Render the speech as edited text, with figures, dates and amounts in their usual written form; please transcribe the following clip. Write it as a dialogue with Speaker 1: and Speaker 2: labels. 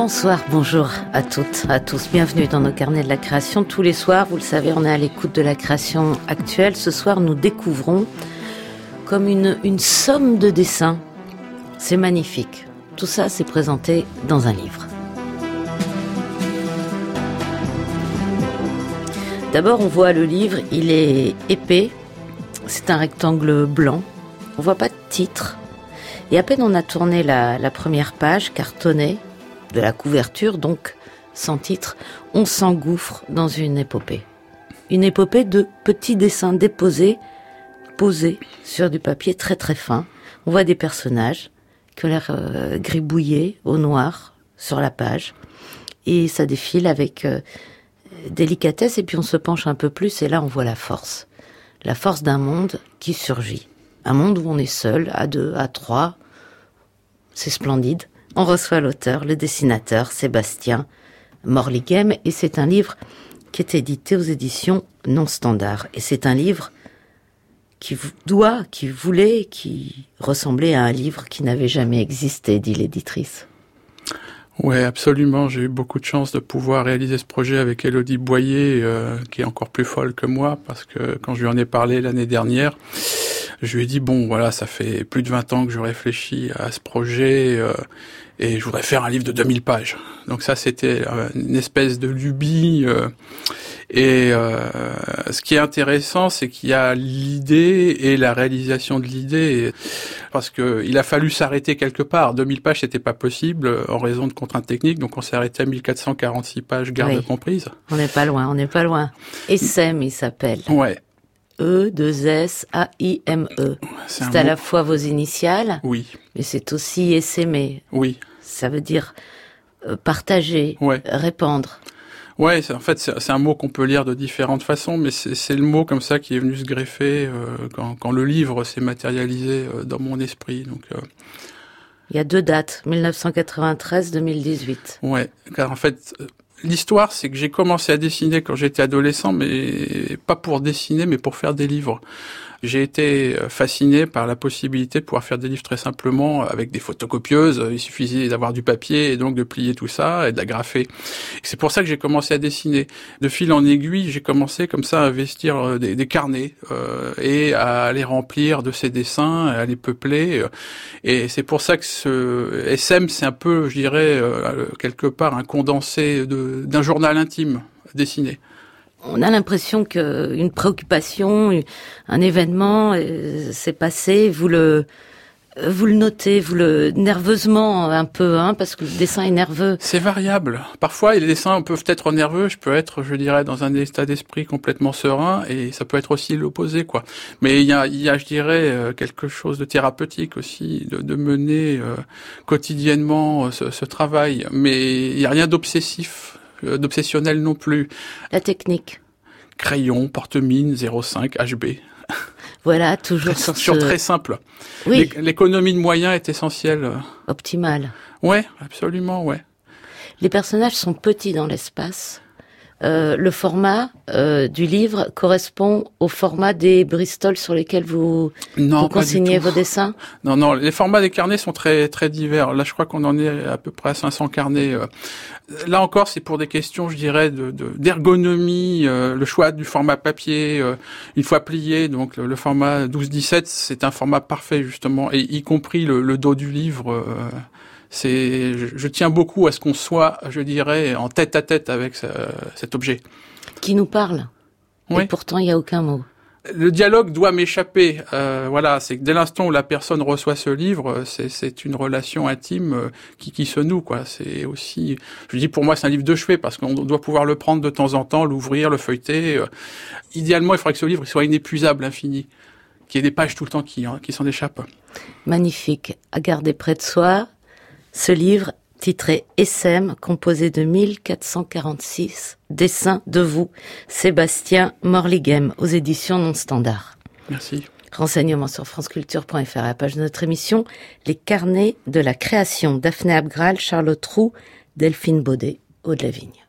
Speaker 1: Bonsoir, bonjour à toutes, à tous. Bienvenue dans nos carnets de la création. Tous les soirs, vous le savez, on est à l'écoute de la création actuelle. Ce soir, nous découvrons comme une somme de dessins. C'est magnifique. Tout ça, c'est présenté dans un livre. D'abord, on voit le livre, il est épais. C'est un rectangle blanc. On voit pas de titre. Et à peine on a tourné la première page cartonnée de la couverture, donc sans titre, on s'engouffre dans une épopée. Une épopée de petits dessins posés sur du papier très très fin. On voit des personnages qui ont l'air gribouillés au noir sur la page. Et ça défile avec délicatesse, et puis on se penche un peu plus, et là on voit la force. La force d'un monde qui surgit. Un monde où on est seul, à 2, à 3. C'est splendide. On reçoit l'auteur, le dessinateur, Sébastien Morlighem, et c'est un livre qui est édité aux éditions Non Standard. Et c'est un livre qui ressemblait à un livre qui n'avait jamais existé, dit l'éditrice.
Speaker 2: Ouais, absolument. J'ai eu beaucoup de chance de pouvoir réaliser ce projet avec Élodie Boyer, qui est encore plus folle que moi, parce que quand je lui en ai parlé l'année dernière, je lui ai dit, bon, voilà, ça fait plus de 20 ans que je réfléchis à ce projet, et je voudrais faire un livre de 2000 pages. Donc ça, c'était une espèce de lubie. Ce qui est intéressant, c'est qu'il y a l'idée et la réalisation de l'idée, parce que il a fallu s'arrêter quelque part. 2000 pages, c'était pas possible en raison de contraintes techniques, donc on s'est arrêté à 1446 pages, garde comprise.
Speaker 1: On n'est pas loin. Essem, il s'appelle.
Speaker 2: Ouais.
Speaker 1: E-2-S-A-I-M-E. C'est à la fois vos initiales.
Speaker 2: Oui.
Speaker 1: Mais c'est aussi essaimer.
Speaker 2: Oui.
Speaker 1: Ça veut dire partager, répandre.
Speaker 2: Ouais, c'est un mot qu'on peut lire de différentes façons, mais c'est le mot comme ça qui est venu se greffer quand le livre s'est matérialisé dans mon esprit. Donc,
Speaker 1: il y a 2 dates, 1993-2018.
Speaker 2: Ouais, car en fait, l'histoire, c'est que j'ai commencé à dessiner quand j'étais adolescent, mais pas pour dessiner, mais pour faire des livres. J'ai été fasciné par la possibilité de pouvoir faire des livres très simplement avec des photocopieuses. Il suffisait d'avoir du papier et donc de plier tout ça et d'agrafer. C'est pour ça que j'ai commencé à dessiner. De fil en aiguille, j'ai commencé comme ça à investir des carnets et à les remplir de ces dessins, à les peupler. Et c'est pour ça que ce SM, c'est un peu, je dirais, quelque part un condensé d'un journal intime dessiné.
Speaker 1: On a l'impression qu'une préoccupation, un événement s'est passé, vous le notez, nerveusement un peu, parce que le dessin est nerveux.
Speaker 2: C'est variable. Parfois, les dessins peuvent être nerveux, je peux être, je dirais, dans un état d'esprit complètement serein, et ça peut être aussi l'opposé, quoi. Mais il y a, je dirais, quelque chose de thérapeutique aussi, de mener quotidiennement ce travail. Mais il y a rien d'obsessionnel non plus.
Speaker 1: La technique.
Speaker 2: Crayon, porte-mine, 0,5, HB.
Speaker 1: Voilà, toujours
Speaker 2: sur très simple.
Speaker 1: Oui.
Speaker 2: L'économie de moyens est essentielle.
Speaker 1: Optimale.
Speaker 2: Ouais, absolument, ouais.
Speaker 1: Les personnages sont petits dans l'espace. Le format du livre correspond au format des Bristol sur lesquels vous consignez vos dessins?
Speaker 2: Non, les formats des carnets sont très très divers. Là, je crois qu'on en est à peu près à 500 carnets. Là encore, c'est pour des questions, je dirais, d'ergonomie, le choix du format papier, une fois plié. Donc le format 12-17, c'est un format parfait justement, et y compris le dos du livre. Je tiens beaucoup à ce qu'on soit, je dirais, en tête à tête avec cet objet.
Speaker 1: Qui nous parle. Oui. Et pourtant, il n'y a aucun mot.
Speaker 2: Le dialogue doit m'échapper. Voilà, c'est que dès l'instant où la personne reçoit ce livre, c'est une relation intime qui se noue, quoi. C'est aussi, je dis pour moi, c'est un livre de chevet parce qu'on doit pouvoir le prendre de temps en temps, l'ouvrir, le feuilleter. Idéalement, il faudrait que ce livre soit inépuisable, infini, qu'il y ait des pages tout le temps qui s'en échappent.
Speaker 1: Magnifique. À garder près de soi. Ce livre, titré SM, composé de 1446 dessins de vous, Sébastien Morlighem, aux éditions Non Standard.
Speaker 2: Merci.
Speaker 1: Renseignements sur franceculture.fr, à la page de notre émission, les carnets de la création, Daphné Abgral, Charlotte Roux, Delphine Baudet, Aude Lavigne.